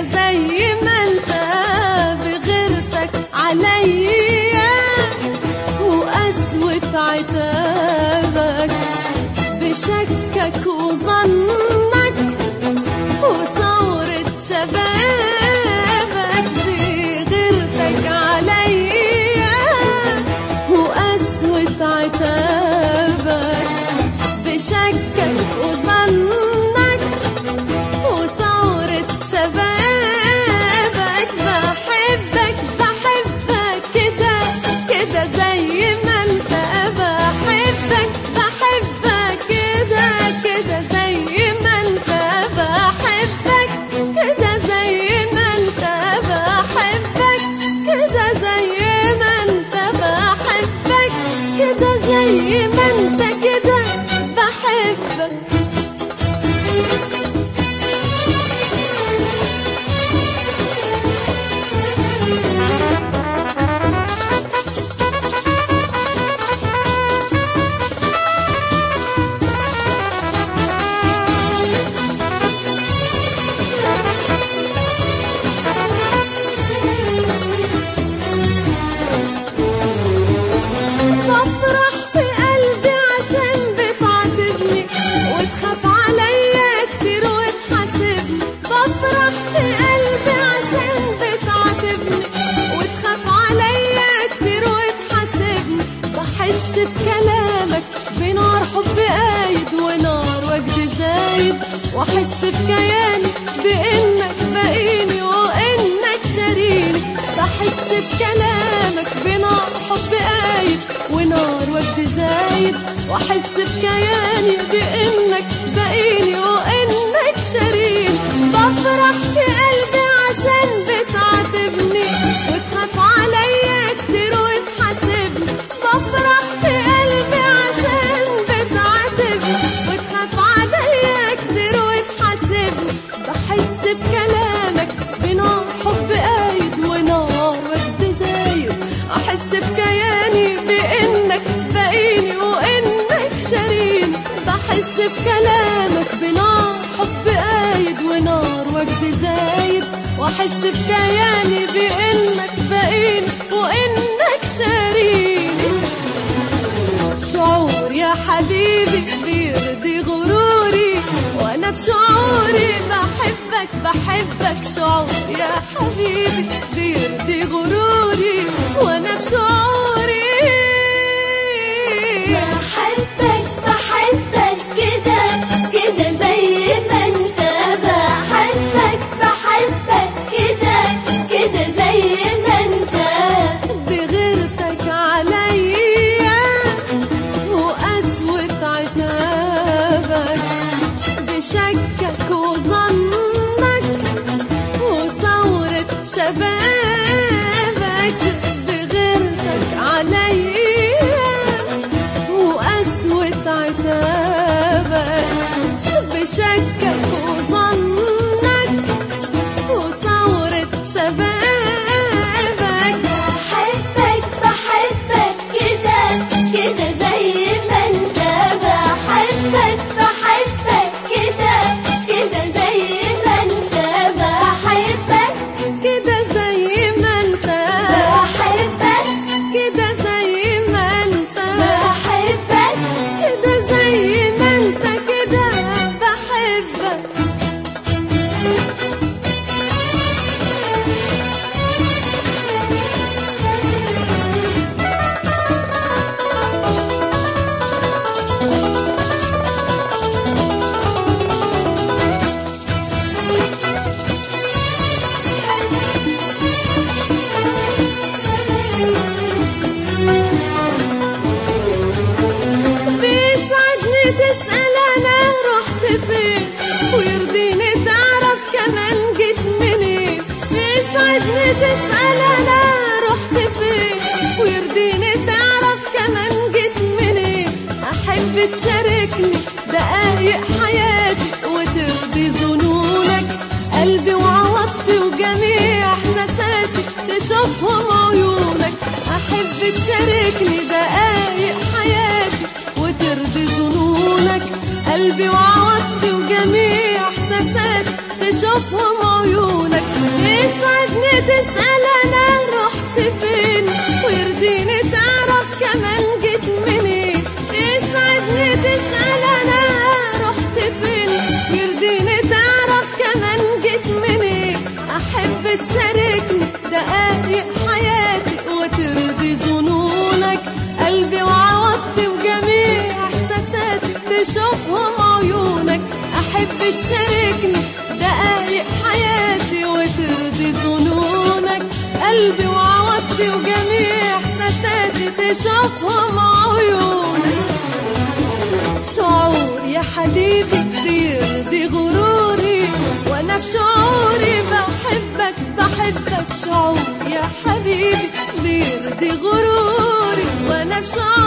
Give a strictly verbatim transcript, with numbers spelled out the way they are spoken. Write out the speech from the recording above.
زي ما انت بغيرتك عليا، وقسوة عتابك بشكك وظنك وثورة شبابك بغيرتك عليا، وقسوة عتابك بشكك وظنك وثورة شبابك. بحبك بحبك كده كده زي ما انت، بحبك بحبك كده كده زي ما انت، بحبك كده زي ما انت، بحبك كده زي ما انت، بحبك كده زي ما انت كده بحبك. بفرح في قلبي عشان بتعاتبني وتخاف عليا كتير وتحاسبني، بفرح في قلبي عشان بتعاتبني وتخاف عليا كتير وتحاسبني. بحس بكلامك بنار حب قايد ونار وجد زايد، واحس بكياني بانك باقيني وانك شاريني. بحس بكلامك بنار حب قايد ونار وجد زايد، واحس بكياني بانك باقيني وانك شاريني. بفرح في قلبي عشان بتعاتبني وتخاف عليا كتير وتحاسبني، بفرح في قلبي عشان بتعاتبني وتخاف عليا كتير وتحاسبني. بحس بكلامك بنار حب قايد ونار وجد زايد، احس بكياني بانك باقيني وانك شاريني. بحس بكلامك بنار حب قايد ونار وجد زايد، واحس بكياني بانك باقيني وانك شاريني. شعور يا حبيبي بيرضي غروري وانا بشعوري بحبك بحبك. شعور يا حبيبي بيرضي غروري وانا بشعوري بحبك بحبك كده كده زي ما انت، بحبك بحبك كده كده زي ما انت. بغيرتك عليا وقسوة عتابك بشكك وظنك وثورة شبابك. بغيرتك عليا وقسوة عتابك بشكك وظنك وثورة شبابك. بحبك بحبك كده كده زي ما انت، بحبك بحبك كده كده زي ما انت، بحبك كده زي ما انت، بحبك كده زي ما انت، بحبك كده زي ما انت كده بحبك. بيسعدني تسأل أنا رحت فين، ويرضيني تعرف كمان جيت منين. بيسعدني تسأل أنا رحت فين، ويرضيني تعرف كمان جيت منين. أحب تشاركني دقايق حياتي وترضي ظنونك، قلبي وعواطفي وجميع إحساساتي تشوفهم عيونك. أحب تشاركني دقايق حياتي وترضي ظنونك، قلبي وعواطفي وجميع إحساساتي تشوفهم عيونك. تشاركني دقايق حياتي وترضي ظنونك، قلبي وعواطفي وجميع احساساتي تشوفهم عيونك. احب تشاركني دقايق حياتي وترضي ظنونك، قلبي وعواطفي وجميع احساساتي تشوفهم عيونك. شعور يا حبيبي بيرضي غروري، وانا في شعوري بحبك بحبك. شعور يا حبيبي بيرضي غروري، وانا في شعوري